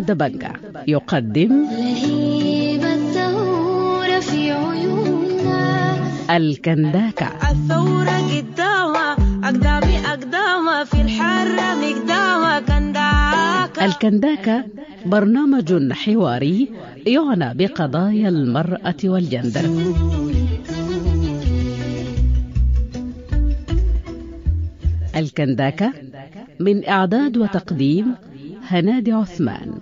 دبنجة يقدم لهيب الثورة في عيوننا الكنداكة. الثورة قدامها أقدامها في الحرة مقدامها كنداكة. الكنداكة برنامج حواري يعنى بقضايا المرأة والجندر. الكنداكة من إعداد وتقديم هنادي عثمان.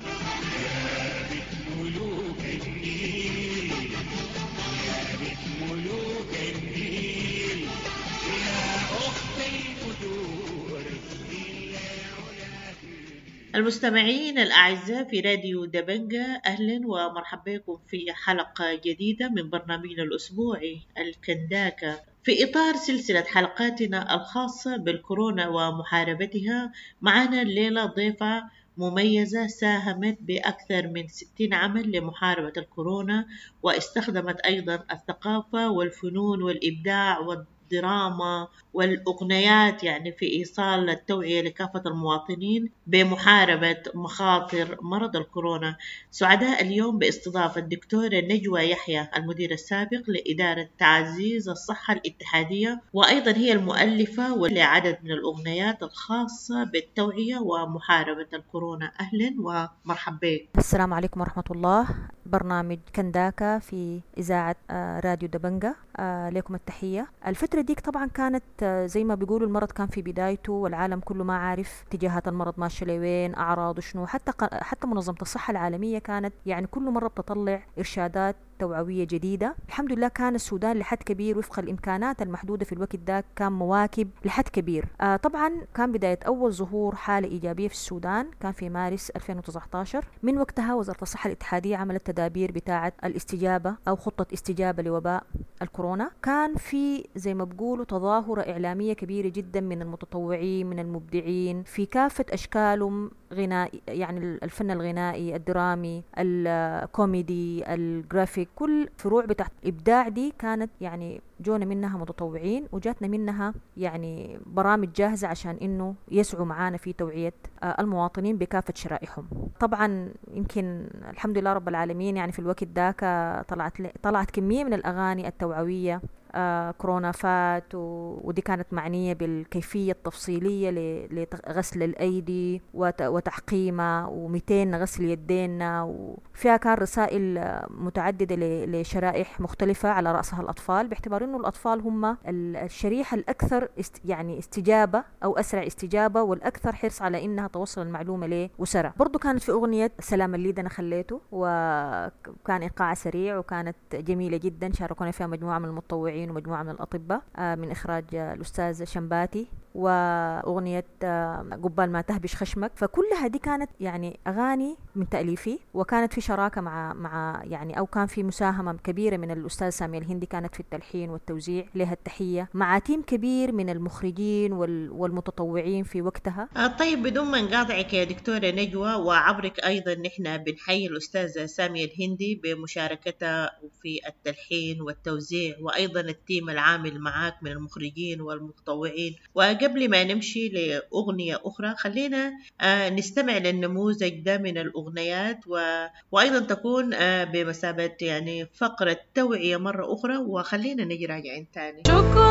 المستمعين الأعزاء في راديو دبنجة، أهلا ومرحبا بكم في حلقة جديدة من برنامجنا الأسبوعي الكنداكة، في إطار سلسلة حلقاتنا الخاصة بالكورونا ومحاربتها. معنا الليلة ضيفة مميزة ساهمت بأكثر من 60 عمل لمحاربة الكورونا، واستخدمت أيضا الثقافة والفنون والإبداع والدراما والأغنيات يعني في إيصال التوعية لكافة المواطنين بمحاربة مخاطر مرض الكورونا. سعداء اليوم باستضافة الدكتورة نجوى يحيى، المدير السابق لإدارة تعزيز الصحة الاتحادية، وأيضا هي المؤلفة ولعدد من الأغنيات الخاصة بالتوعية ومحاربة الكورونا. أهلا ومرحبا. السلام عليكم ورحمة الله. برنامج كنداكة في إذاعة راديو دبنجة، لكم التحية. الفترة ديك طبعا كانت زي ما بيقولوا المرض كان في بدايته، والعالم كله ما عارف اتجاهات المرض ماشية لوين، أعراضه شنو. حتى منظمة الصحة العالمية كانت يعني كل مرة بتطلع إرشادات توعوية جديدة. الحمد لله كان السودان لحد كبير وفق الإمكانات المحدودة في الوقت ده كان مواكب لحد كبير. طبعا كان بداية أول ظهور حالة إيجابية في السودان كان في مارس 2019. من وقتها وزارة الصحة الاتحادية عملت تدابير بتاعة الاستجابة أو خطة استجابة لوباء الكورونا. كان في زي ما بقولوا تظاهرة إعلامية كبيرة جدا من المتطوعين من المبدعين في كافة أشكالهم، غنائي يعني الفن الغنائي، الدرامي، الكوميدي، الجرافيك، كل فروع بتاعت الإبداع دي كانت يعني جونا منها متطوعين، وجاتنا منها يعني برامج جاهزة عشان إنه يسعوا معانا في توعية المواطنين بكافة شرائحهم. طبعا يمكن الحمد لله رب العالمين يعني في الوقت ذاك طلعت كمية من الأغاني التوعوية. كورونا فات ودي كانت معنية بالكيفية التفصيلية لغسل الأيدي وتحقيمها، و200 غسل يدينا، وفيها كان رسائل متعددة لشرائح مختلفة على رأسها الأطفال، باعتبار أنه الأطفال هم الشريحة الأكثر يعني استجابة أو أسرع استجابة والأكثر حرص على إنها توصل المعلومة لأسرة. برضو كانت في أغنية سلام الليد أنا خليته، وكان إيقاع سريع وكانت جميلة جدا، شاركونا فيها مجموعة من المتطوعين ومجموعة من الأطباء من إخراج الأستاذ شمباتي، وأغنية قبال ما تهبش خشمك. فكلها دي كانت يعني أغاني من تأليفي، وكانت في شراكة مع يعني أو كان في مساهمة كبيرة من الأستاذ سامي الهندي كانت في التلحين والتوزيع، لها التحية، مع تيم كبير من المخرجين والمتطوعين في وقتها. طيب بدون ما نقاطعك يا دكتورة نجوى، وعبرك أيضا نحن بنحيي الأستاذ سامي الهندي بمشاركته في التلحين والتوزيع، وأيضا التيم العامل معاك من المخرجين والمتطوعين. وقبل ما نمشي لأغنية أخرى خلينا نستمع للنموذج ده من الأغنيات، وأيضا تكون بمثابة يعني فقرة توعية مرة أخرى، وخلينا نجي راجعين تاني.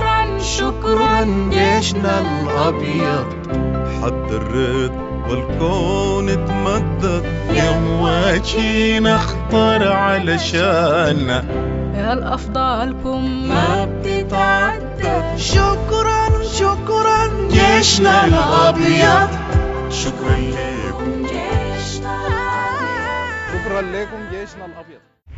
شكرا جيشنا الأبيض حضرت والكون اتمدد، يمواجي نخطر علشاننا، يا الأفضالكم ما بتتعدد. شكرا جيشنا الأبيض، شكرا لكم جيشنا الأبيض.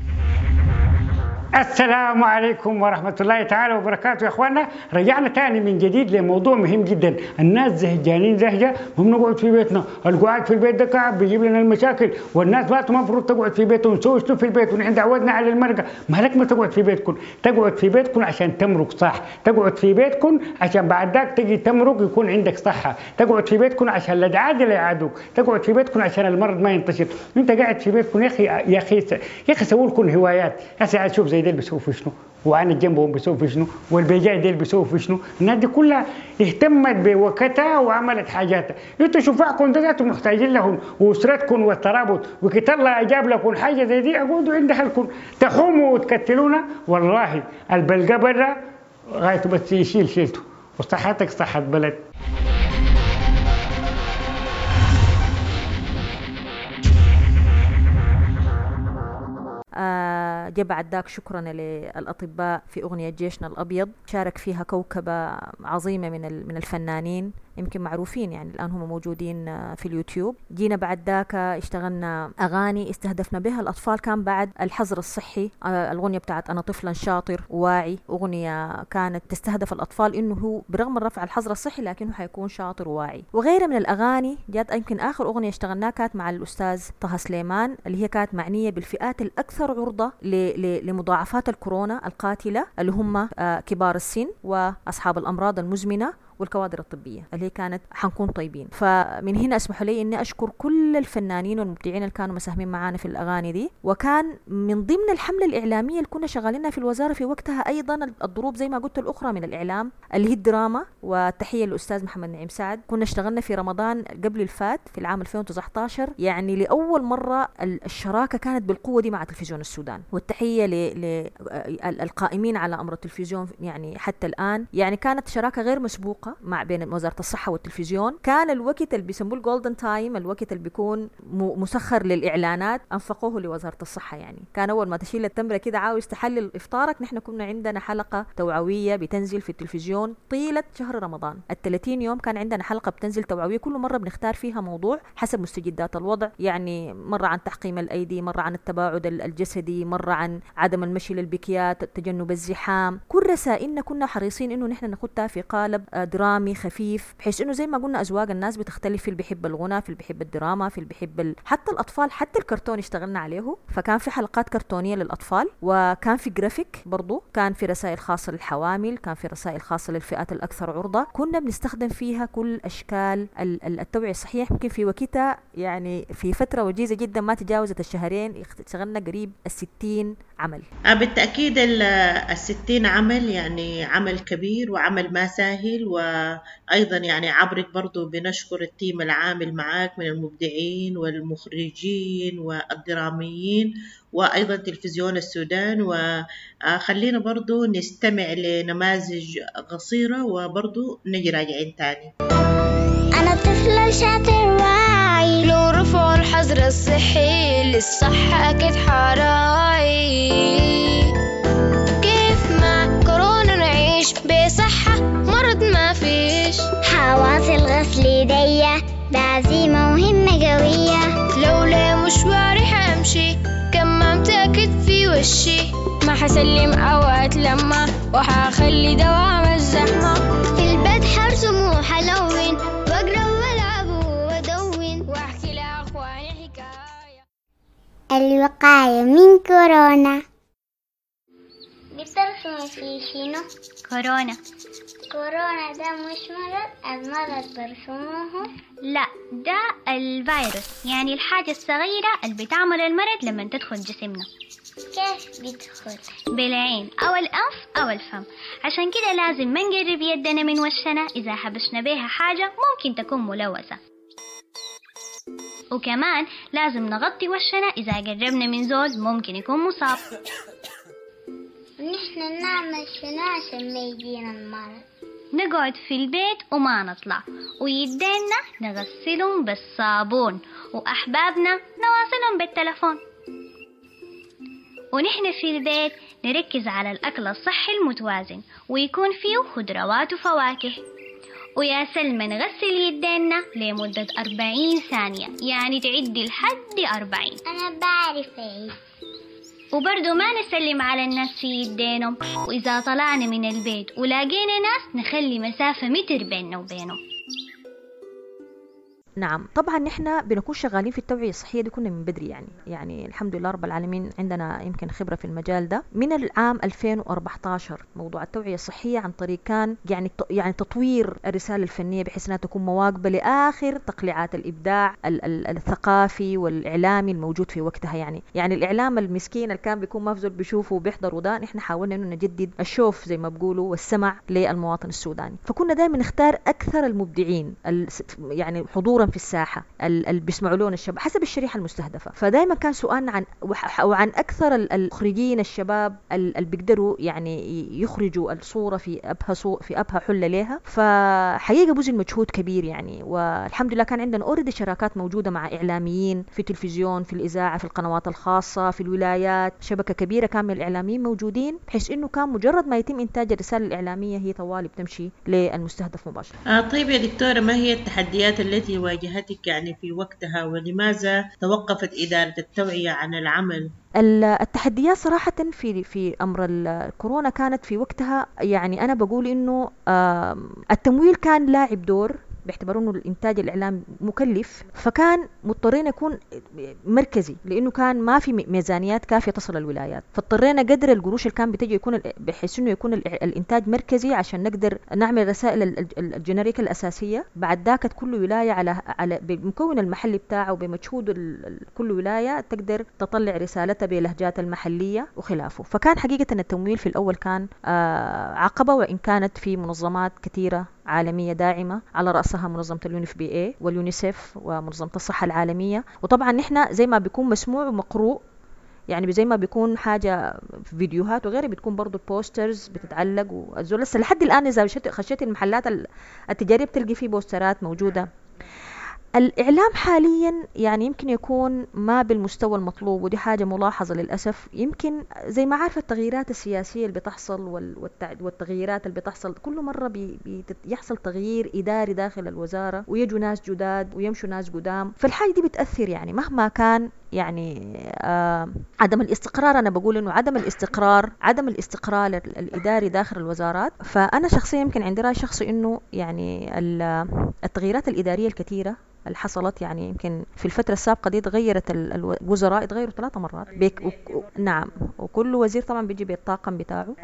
السلام عليكم ورحمة الله تعالى وبركاته. يا اخوانا رجعنا تاني من جديد لموضوع مهم جدا. الناس زهجانين زهجة، هم نقعد في بيتنا، القعاد في البيت ده كعب بيجيب لنا المشاكل، والناس ما المفروض تقعد في بيتهم ونسوي شنو في البيت، ونحن تعودنا على المرقة. مالك ما تقعد في بيتكم، تقعد في بيتكم عشان تمرق صح، تقعد في بيتكم عشان بعد ذاك تجي تمرق يكون عندك صحة، تقعد في بيتكم عشان لا تعادل لا يعادوك، تقعد في بيتكم عشان المرض ما ينتشر. انت قاعد في بيتكم يا اخي سووا لكم هوايات. هسه شوف زي ده اللي بيسووا في شنو، وأنا جنبهم بيسووا في شنو، والبيجاي ديل بيسووا في شنو. الناس دي كلها اهتمت بوقتها وعملت حاجاتها. انتوا شفاعكم ذاتكم محتاجين لهم وأسرتكم والترابط، وكت الله أجاب لكم حاجة زي دي أقعدوا عند أهلكم تحوموا وتكتلونا. والله البلقى برا غايته بس يشيل شيلته، وصحتك صحة بلد. جاء بعد ذاك شكرا للأطباء في أغنية جيشنا الأبيض، شارك فيها كوكبة عظيمة من الفنانين يمكن معروفين، يعني الآن هم موجودين في اليوتيوب. جينا بعد ذاك اشتغلنا أغاني استهدفنا بها الأطفال، كان بعد الحظر الصحي. الأغنية بتاعت أنا طفلا شاطر واعي، أغنية كانت تستهدف الأطفال إنه هو برغم رفع الحظر الصحي لكنه حيكون شاطر واعي. وغيرها من الأغاني جات. يمكن آخر أغنية اشتغلناها كانت مع الأستاذ طه سليمان، اللي هي كانت معنية بالفئات الأكثر عرضة لمضاعفات الكورونا القاتلة، اللي هم كبار السن وأصحاب الأمراض المزمنة والكوادر الطبية، اللي هي كانت حنكون طيبين. فمن هنا اسمحوا لي اني اشكر كل الفنانين والمبدعين اللي كانوا مساهمين معانا في الاغاني دي. وكان من ضمن الحملة الاعلامية اللي كنا شغالينها في الوزارة في وقتها ايضا الضروب زي ما قلت الاخرى من الاعلام اللي هي الدراما. والتحية للاستاذ محمد نعيم سعد. كنا اشتغلنا في رمضان قبل الفات في العام 2019، يعني لاول مرة الشراكة كانت بالقوة دي مع تلفزيون السودان. والتحية للقائمين على امر التلفزيون، يعني حتى الان يعني كانت شراكة غير مسبوقة مع بين وزارة الصحة والتلفزيون. كان الوقت اللي بيسموه الجولدن تايم، الوقت اللي بيكون مسخر للإعلانات، أنفقوه لوزارة الصحة. يعني كان أول ما تشيل التمرة كده عاوز تحلل إفطارك، نحن كنا عندنا حلقة توعوية بتنزل في التلفزيون طيلة شهر رمضان. 30 يوم كان عندنا حلقة بتنزل توعوية، كل مرة بنختار فيها موضوع حسب مستجدات الوضع، يعني مرة عن تحقيم الأيدي، مرة عن التباعد الجسدي، مرة عن عدم المشي للبكيات، تجنب الزحام. كل رسائلنا كنا حريصين إنه نحن ناخدها في قالب درامي خفيف، بحيث انه زي ما قلنا اذواق الناس بتختلف، في اللي بيحب الغنى، في اللي بيحب الدراما، في اللي بيحب حتى الاطفال، حتى الكرتون اشتغلنا عليه. فكان في حلقات كرتونيه للاطفال، وكان في جرافيك برضو، كان في رسائل خاصه للحوامل، كان في رسائل خاصه للفئات الاكثر عرضه. كنا بنستخدم فيها كل اشكال التوعيه الصحيه. يمكن في وقتها يعني في فتره وجيزه جدا ما تجاوزت الشهرين اشتغلنا قريب 60 عمل. بالتأكيد 60 عمل يعني عمل كبير وعمل ما سهل. وأيضا يعني عبرك برضو بنشكر التيم العامل معاك من المبدعين والمخرجين والدراميين وأيضا تلفزيون السودان. وخلينا برضو نستمع لنماذج قصيرة وبرضو نجي راجعين تاني. أنا طفل شاطر واعي، لو رفعوا الحظر الصحي للصحة أكيد حراي. كيف مع كورونا نعيش بصحة مرض ما فيش، حواصل غسل ايديا بعزيمة مهمة قوية، لولا مشواري حمشي كممت أكيد في وشي، ما حسلم أو أتلمى وحاخلي دوام الزحمة، في البيت حرسم وحلون واقرأ والعب وادون واحكي لأخواني حكاية. الوقاية من كورونا. بترسم في شنو؟ كورونا. كورونا ده مش مرض، المرض برسموه؟ لا، ده الفيروس، يعني الحاجة الصغيرة اللي بتعمل المرض لما تدخل جسمنا. كيف بيدخل؟ بالعين أو الأنف أو الفم. عشان كده لازم ما نقرب يدنا من وشنا، إذا حبشنا بيها حاجة ممكن تكون ملوثة. وكمان لازم نغطي وشنا إذا قربنا من زول ممكن يكون مصاب. نحن نعمل شنو عشان ما يجينا المرض؟ نقعد في البيت وما نطلع، ويدينا نغسلهم بالصابون، وأحبابنا نواصلهم بالتلفون. ونحن في البيت نركز على الأكل الصحي المتوازن، ويكون فيه خضروات وفواكه. ويا سلمى نغسل يدينا لمدة 40 ثانية، يعني تعدي لحد 40. أنا بعرف إيه. وبرضو ما نسلم على الناس في يدينهم، وإذا طلعنا من البيت ولاقينا ناس نخلي مسافة متر بيننا وبينهم. نعم طبعا نحن بنكون شغالين في التوعية الصحية دي كنا من بدري، يعني الحمد لله رب العالمين عندنا يمكن خبرة في المجال ده من العام 2014. موضوع التوعية الصحية عن طريق كان يعني تطوير الرسالة الفنية بحيث انها تكون مواكبة لآخر تقليعات الإبداع الثقافي والإعلامي الموجود في وقتها. يعني الإعلام المسكين اللي كان بيكون مفزول بيشوفه وبيحضروا ده، نحن حاولنا انه نجدد الشوف زي ما بيقولوا والسمع للمواطن السوداني. فكنا دائما نختار أكثر المبدعين يعني حضورا في الساحة اللي بيسمعوا لنا الشباب حسب الشريحة المستهدفة. فدائما كان سؤالنا عن أكثر المخرجين الشباب اللي بيقدروا يعني يخرجوا الصورة في أبهى حلة لها. فحقيقة بذل مجهود كبير يعني، والحمد لله كان عندنا أوريدي شراكات موجودة مع إعلاميين في التلفزيون، في الإذاعة، في القنوات الخاصة، في الولايات، شبكة كبيرة كان من الإعلاميين موجودين، بحيث إنه كان مجرد ما يتم إنتاج الرسالة الإعلامية هي طوالي بتمشي للمستهدف مباشرة. طيب يا دكتورة، ما هي التحديات التي واجهتك يعني في وقتها، ولماذا توقفت إدارة التوعية عن العمل؟ التحديات صراحة في أمر الكورونا كانت في وقتها، يعني أنا بقول إنه التمويل كان لاعب دور باعتبار انه الانتاج الاعلامي مكلف، فكان مضطرين يكون مركزي لانه كان ما في ميزانيات كافيه تصل الولايات، فاضطرينا قدر القروش اللي كان بتجي يكون بحيث انه يكون الانتاج مركزي عشان نقدر نعمل رسائل الجنريكه الاساسيه. بعد ذاك كل ولايه على بمكون المحلي بتاعه وبمجهود كل ولايه تقدر تطلع رسالتها بلهجات المحليه وخلافه. فكان حقيقه التمويل في الاول كان عقبه، وان كانت في منظمات كثيره عالمية داعمة على رأسها منظمة الUNFPA واليونيسيف ومنظمة الصحة العالمية. وطبعا نحن زي ما بيكون مسموع ومقروء، يعني زي ما بيكون حاجة في فيديوهات وغيره بتكون برضو البوسترز بتتعلق والزول لسه لحد الآن إذا خشيت المحلات التجارية بتلقي فيه بوسترات موجودة. الإعلام حاليا يعني يمكن يكون ما بالمستوى المطلوب، ودي حاجة ملاحظة للأسف. يمكن زي ما عارفة التغييرات السياسية اللي بتحصل والتغييرات اللي بتحصل كل مرة يحصل تغيير إداري داخل الوزارة ويجوا ناس جداد ويمشوا ناس قدام، فالحاجة دي بتأثر يعني مهما كان يعني عدم الاستقرار. أنا بقول إنه عدم الاستقرار الإداري داخل الوزارات. فأنا شخصيا يمكن عندي رأي شخصي إنه يعني التغييرات الإدارية الكثيرة اللي حصلت، يعني يمكن في الفترة السابقة دي تغيرت الوزراء 3 مرات نعم، وكل وزير طبعا بيجي بالطاقم بتاعه،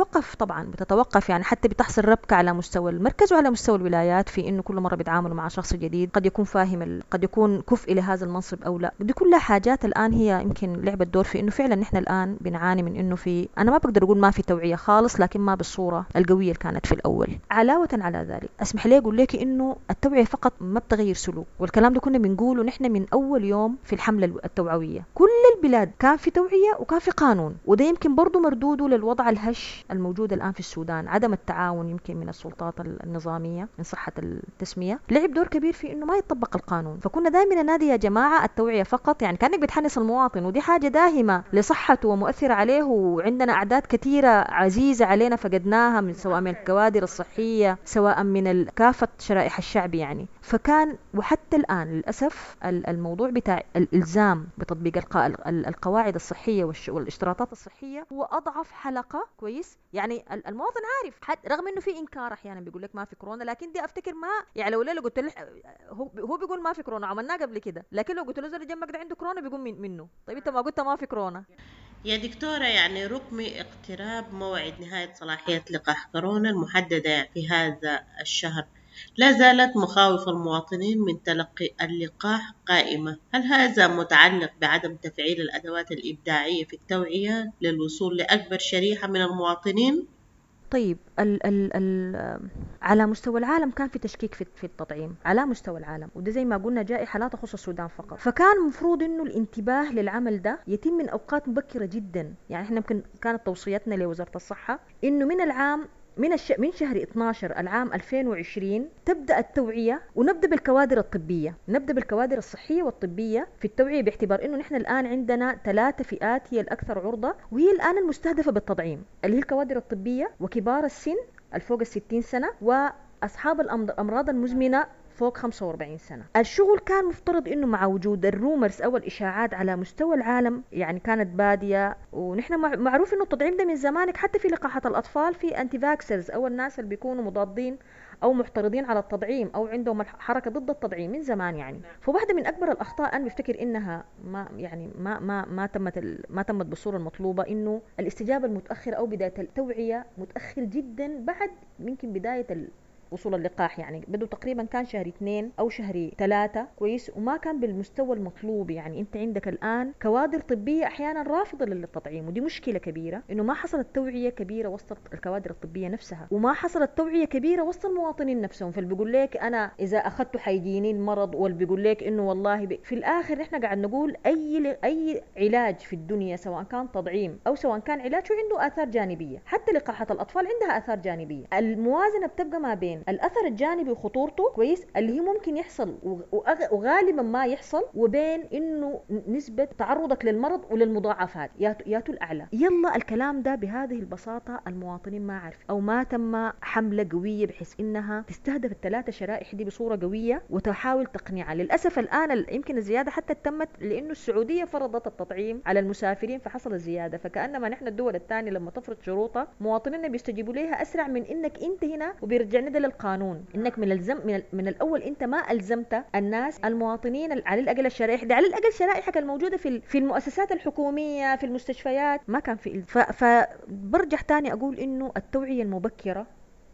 بتتوقف يعني حتى بتحصل ربكة على مستوى المركز وعلى مستوى الولايات في انه كل مرة بيتعاملوا مع شخص جديد قد يكون فاهم قد يكون كفء لهذا المنصب او لا. دي كلها حاجات الان هي يمكن لعبت دور في انه فعلا نحن الان بنعاني من انه انا ما بقدر اقول ما في توعية خالص، لكن ما بالصورة القوية اللي كانت في الاول. علاوة على ذلك اسمح لي اقول لك انه التوعية فقط ما بتغير سلوك، والكلام ده كنا بنقوله نحن من أول يوم في الحملة التوعوية. كل البلاد كان في توعية وكان في قانون، وده يمكن برضو مردوده للوضع الهش الموجود الآن في السودان. عدم التعاون يمكن من السلطات النظامية إن صحة التسمية لعب دور كبير في إنه ما يطبق القانون. فكنا دائما ننادي يا جماعة التوعية فقط، يعني كأنك بتحنس المواطن، ودي حاجة داهمة لصحته ومؤثرة عليه، وعندنا أعداد كثيرة عزيزة علينا فقدناها سواء من الكوادر الصحية سواء من كافة شرائح الشعب يعني. فكان وحتى الآن للأسف الموضوع بتاع الإلزام بتطبيق القواعد الصحية والاشتراطات الصحية هو أضعف حلقة. كويس، يعني المواطن عارف رغم إنه في إنكار أحيانا بيقول لك ما في كورونا، لكن دي أفتكر ما يعني لو قلت له هو بيقول ما في كورونا عملناه قبل كده، لكن لو قلت له زول جنبك ده عنده كورونا بيقول منه. طيب أنت ما قلت ما في كورونا يا دكتورة؟ يعني رغم اقتراب موعد نهاية صلاحية لقاح كورونا المحددة في هذا الشهر، لا زالت مخاوف المواطنين من تلقي اللقاح قائمة. هل هذا متعلق بعدم تفعيل الأدوات الإبداعية في التوعية للوصول لأكبر شريحة من المواطنين؟ طيب على مستوى العالم كان في تشكيك في التطعيم على مستوى العالم، وده زي ما قلنا جائحة لا تخص السودان فقط. فكان المفروض انه الانتباه للعمل ده يتم من اوقات مبكرة جدا. يعني احنا يمكن كانت توصيتنا لوزارة الصحة انه من شهر 12 العام 2020 تبدأ التوعية، ونبدأ بالكوادر الطبية، نبدأ بالكوادر الصحية والطبية في التوعية، باعتبار انه نحن الآن عندنا 3 فئات هي الأكثر عرضة وهي الآن المستهدفة بالتطعيم، اللي هي الكوادر الطبية وكبار السن الفوق 60 سنة وأصحاب الأمراض المزمنة فوق 45 سنة. الشغل كان مفترض انه مع وجود الرومرز او الاشاعات على مستوى العالم يعني كانت بادية، ونحن معروف انه التطعيم ده من زمانك، حتى في لقاحات الاطفال في انتي فاكسرز او الناس اللي بيكونوا مضادين او معترضين على التطعيم او عندهم حركه ضد التطعيم من زمان يعني. فواحده من اكبر الاخطاء انا بفتكر انها ما تمت بالصوره المطلوبه، انه الاستجابه المتاخره او بدايه التوعيه متاخر جدا بعد يمكن بدايه وصول اللقاح، يعني بده تقريبا كان شهر 2 أو شهر 3 كويس، وما كان بالمستوى المطلوب. يعني أنت عندك الآن كوادر طبية أحيانا رافضة للتطعيم، ودي مشكلة كبيرة، إنه ما حصلت توعية كبيرة وسط الكوادر الطبية نفسها، وما حصلت توعية كبيرة وسط المواطنين نفسهم. فالبيقول لك أنا إذا أخذته حيجيني المرض، والبيقول لك إنه والله في الآخر نحن قاعد نقول أي علاج في الدنيا سواء كان تطعيم أو سواء كان علاج عنده آثار جانبية، حتى لقاحات الأطفال عندها آثار جانبية. الموازنة بتبقى ما بين الاثر الجانبي وخطورته كويس اللي هي ممكن يحصل وغالبا ما يحصل، وبين انه نسبه تعرضك للمرض وللمضاعفات ياتوا الاعلى. يلا الكلام ده بهذه البساطه المواطنين ما عارف، او ما تم حمله قويه بحيث انها تستهدف الثلاثه شرائح دي بصوره قويه وتحاول تقنيعها. للاسف الان يمكن الزياده حتى تمت لانه السعوديه فرضت التطعيم على المسافرين فحصل الزياده، فكانما نحن الدول الثانيه لما تفرض شروطها مواطنينا بيستجيبوا لها اسرع من انك انت هنا، وبيرجعنا ده للقانون انك من الاول انت ما الزمت الناس المواطنين على الاقل الشرائح دي، على الاقل شرائحك الموجوده في المؤسسات الحكوميه في المستشفيات ما كان في. فبرجع تاني اقول انه التوعيه المبكره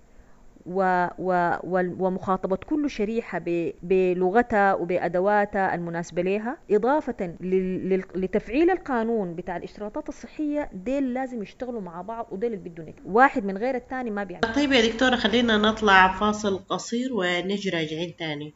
ومخاطبة كل شريحة بلغتها وبأدواتها المناسبة لها، إضافة لتفعيل القانون بتاع الإشتراطات الصحية، ديل لازم يشتغلوا مع بعض، وديل اللي بدهم واحد من غير الثاني ما بيعمل. طيب يا دكتورة، خلينا نطلع فاصل قصير ونجي راجعين تاني.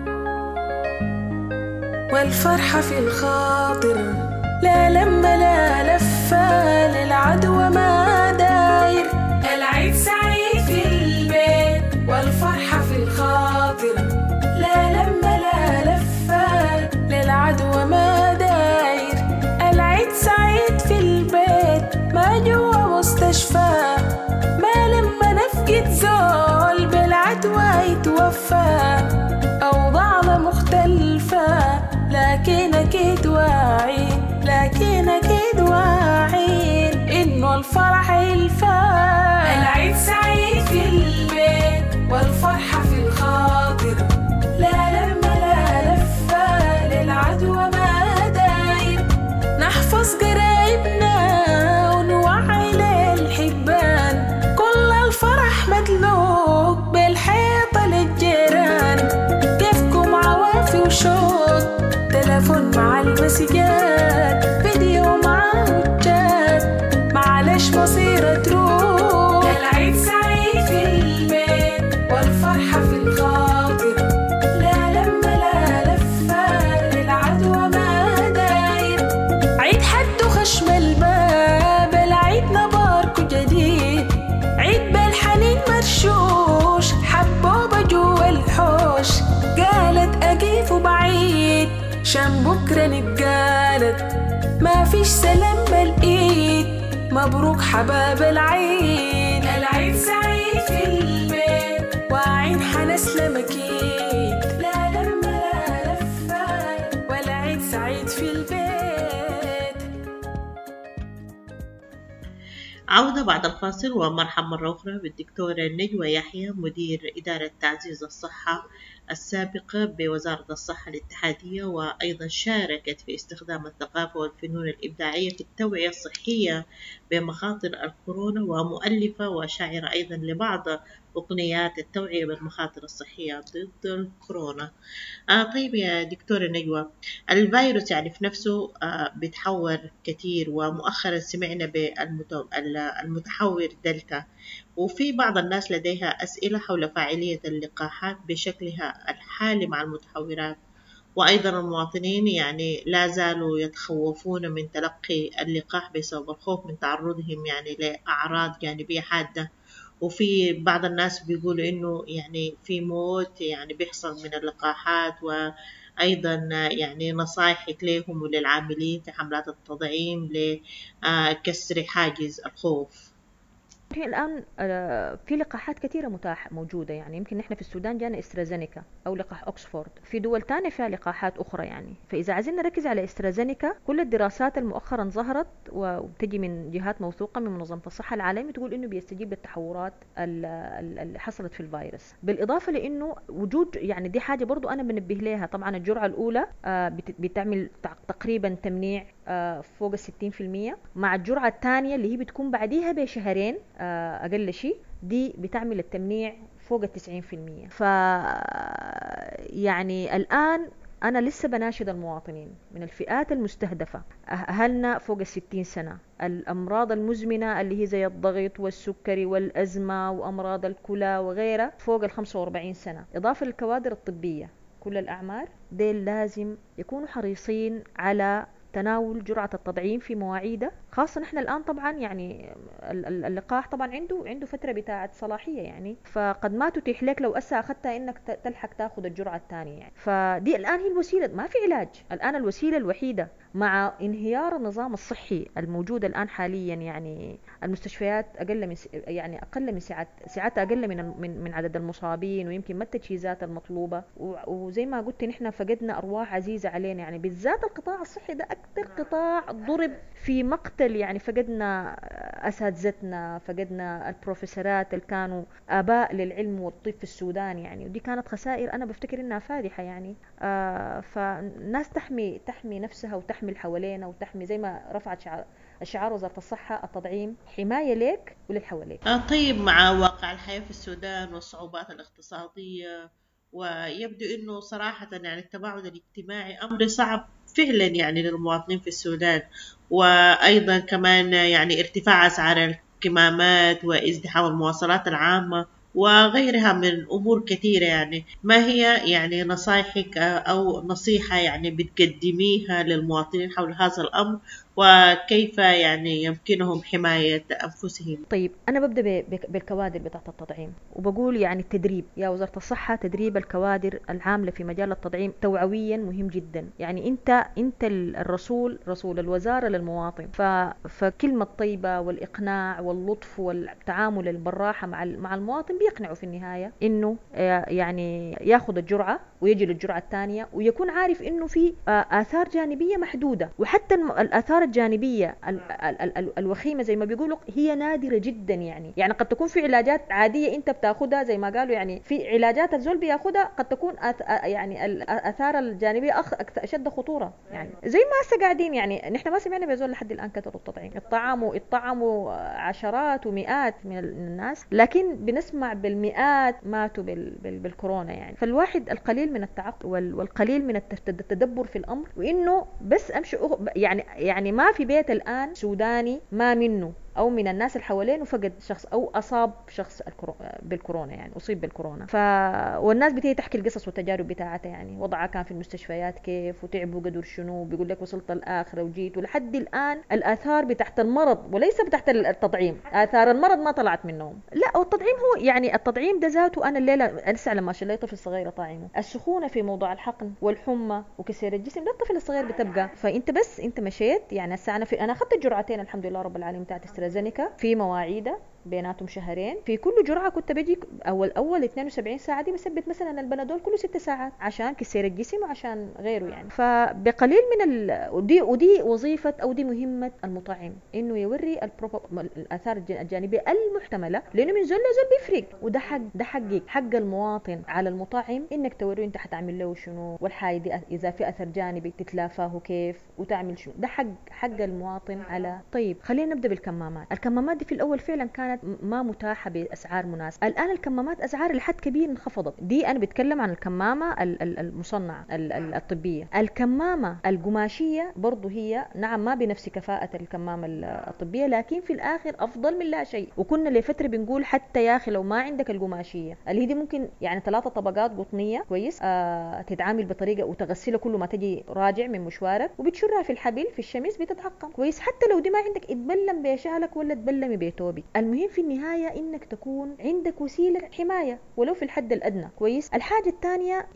والفرحة في الخاطر لا لما لا لفة للعدوى ما داير، العيد سعيد في البيت والفرحة في الخاطر لا لما لا لفة للعدوى ما داير، العيد سعيد في البيت ما جوا مستشفى، ما لما نفقد زول بالعدوى يتوفى، أوضاعنا مختلفة لكن أكيد واعين، لكن أكيد واعين إنه الفرح الفات، العيد سعيد في البيت والفرحة في الخاطر لا لما لا لفة للعدوى ما داير، نحفظ قرايبنا ونوعي للحبان، كل الفرح مدلوق بالحيطة للجيران، كيفكم عوافي وشوق، تلفون مع المسجات، فيديو مع وجات، معلش مصيرة تروح، العيد سعيد في البيت والفرحة في الخاطر لا لما لا لفة للعدوى ما داير، عيد حد خشم الباب، العيد نباركو جديد، عيد بالحنين مرشوش، حبوبة جوا الحوش، قالت أقيف وبعيد شان بكرة نتقالت، ما فيش سلام بالإيد، مبروك حباب العيد، العيد سعيد في البيت وعين حنسلم أكيد، لا لما لا لفة والعيد سعيد في البيت. عودة بعد الفاصل، ومرحبا مرة أخرى بالدكتورة نجوى يحيى، مدير إدارة تعزيز الصحة السابقة بوزارة الصحة الاتحادية، وأيضا شاركت في استخدام الثقافة والفنون الإبداعية في التوعية الصحية بمخاطر الكورونا، ومؤلفة وشاعرة أيضا لبعض أغنيات التوعية بالمخاطر الصحية ضد الكورونا. طيب يا دكتورة نجوى، الفيروس يعني في نفسه بيتحور كتير، ومؤخرا سمعنا بالمتحور دلتا، وفي بعض الناس لديها أسئلة حول فاعلية اللقاحات بشكلها الحالي مع المتحورات، وأيضا المواطنين يعني لا زالوا يتخوفون من تلقي اللقاح بسبب الخوف من تعرضهم يعني لأعراض جانبية حادة، وفي بعض الناس بيقولوا إنه يعني في موت يعني بيحصل من اللقاحات، وأيضا يعني نصائحك لهم وللعاملين في حملات التطعيم لكسر حاجز الخوف. الآن في لقاحات كثيرة متاحة موجودة، يعني يمكن نحن في السودان جانا استرازينيكا أو لقاح أكسفورد، في دول تانية فيها لقاحات أخرى يعني. فإذا عايزين نركز على استرازينيكا، كل الدراسات المؤخرا ظهرت وتجي من جهات موثوقة من منظمة الصحة العالمية تقول إنه بيستجيب للتحورات اللي حصلت في الفيروس، بالإضافة لإنه وجود يعني دي حاجة برضو أنا بنبه لها. طبعا الجرعة الأولى بتعمل تقريبا تمنيع فوق 60%، مع الجرعة الثانية اللي هي بتكون بعديها بشهرين أقل شيء دي بتعمل التمنيع فوق 90%. يعني الآن أنا لسه بناشد المواطنين من الفئات المستهدفة، أهلنا فوق 60 سنة، الأمراض المزمنة اللي هي زي الضغط والسكري والأزمة وأمراض الكلى وغيرها فوق 45 سنة، إضافة للكوادر الطبية كل الأعمار، ديل لازم يكونوا حريصين على تناول جرعة التطعيم في مواعيده. خاصة نحن الآن طبعا يعني اللقاح طبعا عنده فترة بتاعة صلاحية يعني، فقد ما تتيح لك لو أسا أخذتها إنك تلحق تاخذ الجرعة الثانية يعني. فدي الآن هي الوسيلة، ما في علاج الآن، الوسيلة الوحيدة مع انهيار النظام الصحي الموجود الآن حاليا. يعني المستشفيات أقل من ساعات أقل من عدد المصابين، ويمكن ما التجهيزات المطلوبة، وزي ما قلت نحن فقدنا أرواح عزيزة علينا يعني، بالذات القطاع الصحي ده أكثر قطاع ضرب في مقتل يعني. فقدنا أساتذتنا، فقدنا البروفيسورات اللي كانوا آباء للعلم والطب في السودان يعني، ودي كانت خسائر أنا بفتكر إنها فادحة يعني. فالناس تحمي نفسها وتحمي اللي حوالينا وتحمي، زي ما رفعت شعار وزارة الصحة، التطعيم حماية لك وللي حواليك. طيب، مع واقع الحياة في السودان والصعوبات الاقتصادية، ويبدو أنه صراحة يعني التباعد الاجتماعي أمر صعب فعلا يعني للمواطنين في السودان، وأيضا كمان يعني ارتفاع أسعار الكمامات وازدحام المواصلات العامة وغيرها من أمور كثيرة يعني. ما هي يعني نصائحك أو نصيحة يعني بتقدميها للمواطنين حول هذا الأمر، وكيف يعني يمكنهم حماية أنفسهم؟ طيب أنا ببدأ بالكوادر بتاعة التطعيم، وبقول يعني التدريب يا وزارة الصحة، تدريب الكوادر العاملة في مجال التطعيم توعويا مهم جدا يعني. أنت رسول الوزارة للمواطن، فكلمة طيبة والإقناع واللطف والتعامل بالراحة مع المواطن بيقنعه في النهاية إنه يعني ياخذ الجرعة ويجي للجرعة الثانية، ويكون عارف إنه في آثار جانبية محدودة، وحتى الآثار الجانبية الوخيمة زي ما بيقولوا هي نادرة جدا يعني قد تكون في علاجات عادية انت بتاخدها زي ما قالوا يعني، في علاجات الزول بياخدها قد تكون يعني الآثار الجانبية أشد خطورة يعني. زي ما هسه قاعدين يعني نحن ما سمعنا بيزول لحد الآن كثروا التطعيم، اتطعموا عشرات ومئات من الناس، لكن بنسمع بالمئات ماتوا بالكورونا يعني. فالواحد القليل من التعقل والقليل من التدبر في الأمر، وإنه بس أمشي يعني ما في بيت الآن سوداني ما منه أو من الناس اللي حوالينه فقد شخص أو أصاب شخص بالكورونا يعني، أصيب بالكورونا. والناس بتيجي تحكي القصص والتجارب بتاعتها يعني، وضعها كان في المستشفيات كيف وتعبوا قدر شنو، بيقول لك وصلت الآخرة وجيت، ولحد الآن الآثار بتاعت المرض وليس بتاعت التطعيم، آثار المرض ما طلعت منهم. لا، والتطعيم هو يعني التطعيم ده ذاته. أنا الليلة لسه لما شليت طفل صغير طاعمه، السخونة في موضوع الحقن والحمى وكسير الجسم ده الطفل الصغير بتبقى. فأنت بس أنت مشيت يعني هسه أنا أخذت الجرعتين الحمد لله رب العالمين بتاعت استرازينيكا في مواعيده بيناتهم شهرين. في كل جرعة كنت بجي أول 72 ساعة دي بثبت مثلا البنادول كله 6 ساعات عشان كسير الجسم وعشان غيره يعني. فبقليل من ودي وظيفة أو دي مهمة المطعم، إنه يوري الآثار الجانبية المحتملة، لأنه من زول لزول بيفرق، وده حقك حق المواطن على المطعم إنك توريه أنت حتعمل له شنو، والحاجة دي إذا في أثر جانبي تتلافاه كيف وتعمل شنو. ده حق المواطن على. طيب خلينا نبدأ بالكمامات. الكمامات دي في الأول فعلا كانت ما متاحة بأسعار مناسبة. الآن الكمامات أسعار لحد كبير انخفضت. دي أنا بتكلم عن الكمامة المصنعة الطبية. الكمامة القماشية برضو هي نعم ما بنفس كفاءة الكمامة الطبية، لكن في الآخر أفضل من لا شيء. وكنا لفترة بنقول حتى يا أخي لو ما عندك القماشية اللي هي دي ممكن يعني 3 طبقات قطنية كويس، تتعامل بطريقة وتغسلها كل ما تجي راجع من مشوارك، وبتشرها في الحبل في الشمس بتتعقم كويس. حتى لو دي ما عندك اتبلم بشالك ولا تبلمي بتوبي، المهم المهم في النهاية انك تكون عندك وسيلة حماية ولو في الحد الادنى. كويس. الحاجة الثانية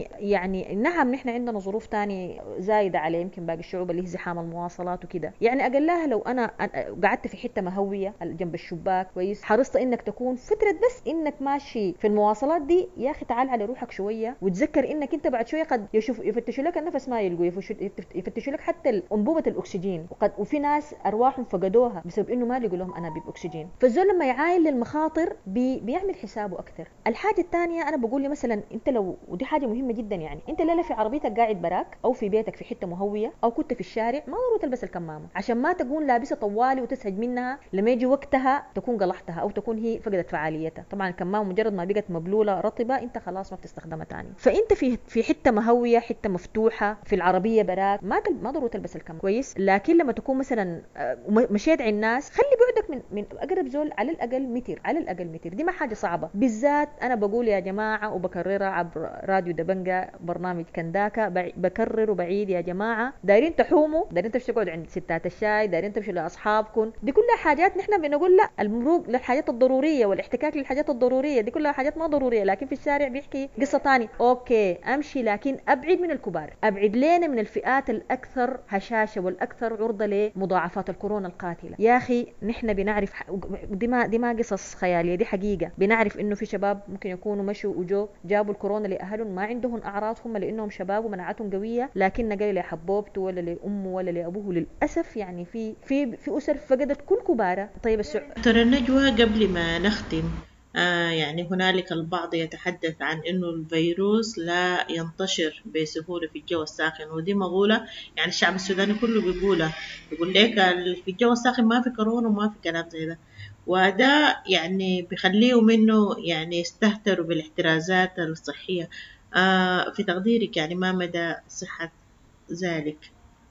يعني نعم نحن عندنا ظروف ثانية زايدة على يمكن باقي الشعوب اللي هي زحام المواصلات وكده، يعني اقلها لو انا قعدت في حتة مهوية جنب الشباك كويس، حرصت انك تكون فترة بس انك ماشي في المواصلات دي، يا اخي تعال على روحك شوية وتذكر انك انت بعد شوية قد يفتشوا لك النفس ما يلقوا، يفتشوا لك حتى انبوبة الاكسجين، وفي ناس ارواحهم فقدوها بسبب انه ما لقوا لهم انابيب اكسجين. فالزول لما يعاين للمخاطر بيعمل حسابه اكثر. الحاجة الثانية انا بقول لي مثلا انت لو، ودي حاجة مهمة جدا، يعني انت لا في عربيتك قاعد براك او في بيتك في حتة مهوية او كنت في الشارع، ما ضروري تلبس الكمامة عشان ما تكون لابسة طوالي وتسهج منها لما يجي وقتها تكون قلعتها او تكون هي فقدت فعاليتها. طبعا الكمامة مجرد ما بقت مبلولة رطبة انت خلاص ما بتستخدمها تاني. فانت في حتة مهوية، حتة مفتوحة في العربية براك، ما ضروري تلبس الكمامة. كويس. لكن لما تكون مثلا مشيت على الناس، خلي بعدك من اقرب زول على الاقل متر، على الاقل متر. دي ما حاجة صعبة. بالذات انا بقول يا جماعة وبكررها عبر راديو دبنجة برنامج كنداكا، بكرر وبعيد يا جماعة، دايرين تحوموا، دايرين تمشوا تقعدوا عند ستات الشاي، دايرين تمشوا لاصحابكم، دي كلها حاجات نحن بنقول لا، المروق للحاجات الضرورية والاحتكاك للحاجات الضرورية، دي كلها حاجات ما ضرورية. لكن في الشارع بيحكي قصة تاني، اوكي امشي لكن ابعد من الكبار، ابعد لنا من الفئات الاكثر هشاشة والاكثر عرضة لمضاعفات الكورونا القاتلة. يا اخي نحن بنعرف، دي ما قصص خيالية، دي حقيقة. بنعرف انه في شباب ممكن يكونوا مشوا جابوا الكورونا لاهلهم ما عندهم اعراض، هم لانهم شباب ومناعتهم قوية، لكن قال لحبوبته ولا لامه ولا لابوه. للاسف يعني في اسر فقدت كل كبارة. طيب دكتورة نجوى، قبل ما نختم، يعني هنالك البعض يتحدث عن انه الفيروس لا ينتشر بسهولة في الجو الساخن، ودي مقولة يعني الشعب السوداني كله بيقولها، يقول لك في الجو الساخن ما في كورونا وما في كلام زي ده، وده يعني بيخليهم انه يعني يستهتروا بالاحترازات الصحية. في تقديرك يعني ما مدى صحة ذلك؟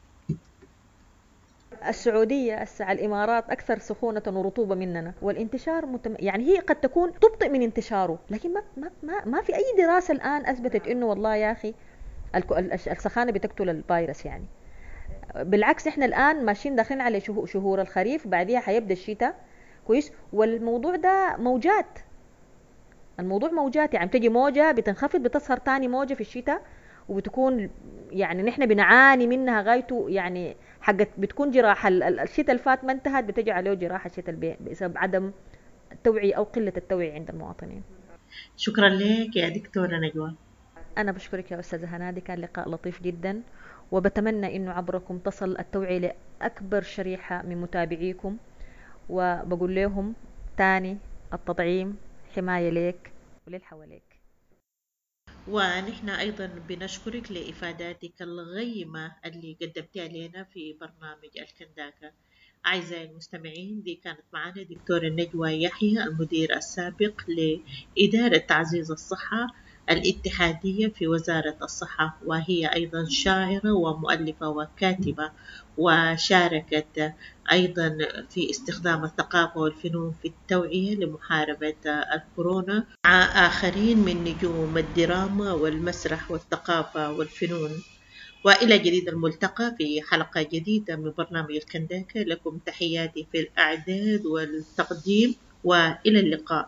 السعودية الإمارات أكثر سخونة ورطوبة مننا، والانتشار يعني هي قد تكون تبطئ من انتشاره، لكن ما في أي دراسة الآن أثبتت إنه والله يا أخي السخانة بتقتل الفيروس. يعني بالعكس إحنا الآن ماشيين داخلين على شهور الخريف، بعديها حيبدأ الشتاء. كويس. والموضوع ده موجات، الموضوع موجات، يعني بتجي موجة بتنخفض بتظهر تاني موجة في الشتاء، وبتكون يعني نحن بنعاني منها غايته، يعني حقت بتكون جراحة الشتاء الفات ما انتهت، بتجي عليه جراحة الشتاء بسبب عدم التوعية أو قلة التوعية عند المواطنين. شكرا لك يا دكتورة نجوى. أنا بشكرك يا أستاذة هنادي، كان لقاء لطيف جدا، وبتمنى إنه عبركم تصل التوعية لأكبر شريحة من متابعيكم، وبقول لهم تاني التطعيم حماية لك وللحواليك. ونحن أيضا بنشكرك لإفاداتك الغيمة اللي قدمتها لنا في برنامج الكنداكا. أعزائي المستمعين، دي كانت معنا دكتورة نجوى يحيى، المدير السابق لإدارة تعزيز الصحة الاتحادية في وزارة الصحة، وهي أيضا شاعرة ومؤلفة وكاتبة، وشاركت أيضا في استخدام الثقافة والفنون في التوعية لمحاربة الكورونا مع آخرين من نجوم الدراما والمسرح والثقافة والفنون. وإلى جديد الملتقى في حلقة جديدة من برنامج الكنداكا. لكم تحياتي في الإعداد والتقديم، وإلى اللقاء.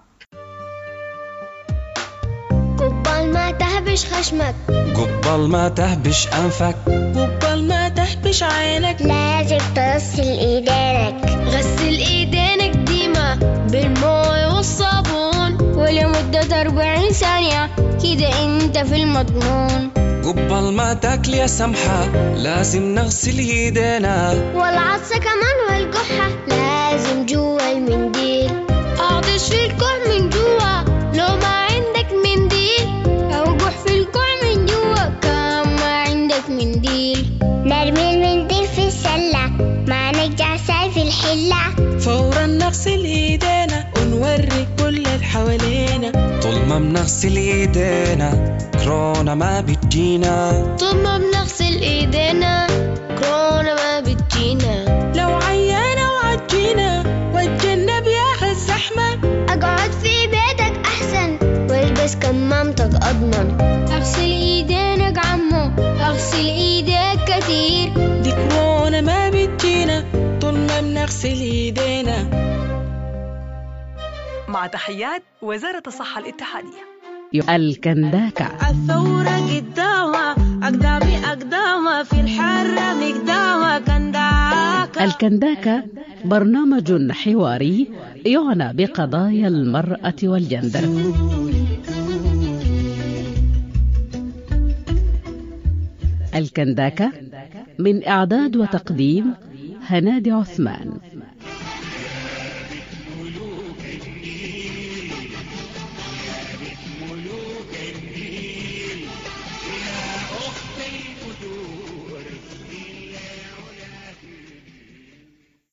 قبل ما تهبش خشمك، قبل ما تهبش أنفك، قبل ما تهبش عينك، لازم تغسل ايدينك. غسل ايدينك ديما بالماء والصابون ولمدة 40 ثانية، كده انت في المضمون. قبل ما تاكل يا سمحة لازم نغسل ايدينا، والعطسة كمان والقحة لازم جوا المنديل. اعطش في الكوع من جوا لو ما عندك منديل، او قح في الكوع من جوا كان ما عندك منديل. نرمي المنديل في السلة ما نرجع في الحلة، فورا نغسل ايدينا ونوري كل اللي حوالينا. طول ما بنغسل ايدينا كورونا ما بتجينا، طول ما بنغسل ايدينا كورونا ما بتجينا. لو عيانا وعجينا واتجنب يا الزحمة، اقعد في بيتك احسن والبس كمامتك اضمن. اغسل ايدينك عمو، اغسل ايديك كتير، دي كورونا ما بتجينا طول ما بنغسل ايدينا. مع تحيات وزارة الصحة الاتحادية. الكنداكة. الثورة قدامها أقدامها في الحرة مقدامها كنداكة. الكنداكة برنامج حواري يعنى بقضايا المرأة والجندر. الكنداكة من إعداد وتقديم هنادي عثمان.